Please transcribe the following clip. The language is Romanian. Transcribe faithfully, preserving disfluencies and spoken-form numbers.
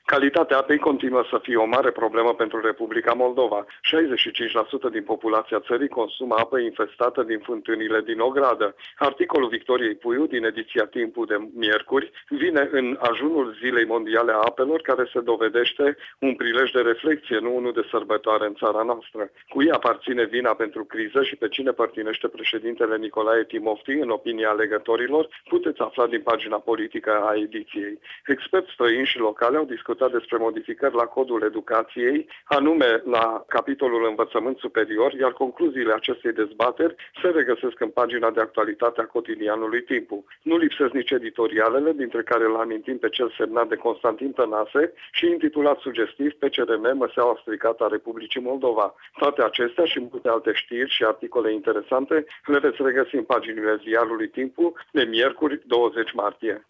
Calitatea apei continuă să fie o mare problemă pentru Republica Moldova. șaizeci și cinci la sută din populația țării consumă apă infestată din fântânile din ogradă. Articolul Victoriei Puiu din ediția Timpul de miercuri vine în ajunul Zilei Mondiale a Apelor, care se dovedește un prilej de reflexie, nu unul de sărbătoare în țara noastră. Cui aparține vina pentru criză și pe cine părtinește președintele Nicolae Timofti, în opinia alegătorilor, puteți afla din pagina politică a ediției. Experți străini și locale au discutat despre modificări la codul educației, anume la capitolul învățământ superior, iar concluziile acestei dezbateri se regăsesc în pagina de actualitate a cotidianului Timpul. Nu lipsesc nici editorialele, dintre care îl amintim pe cel semnat de Constantin Tănase și intitulat sugestiv P C R M, măseaua stricată a Republicii Moldova. Toate acestea și multe alte știri și articole interesante le veți regăsi în paginile ziarului Timpul de miercuri douăzeci martie.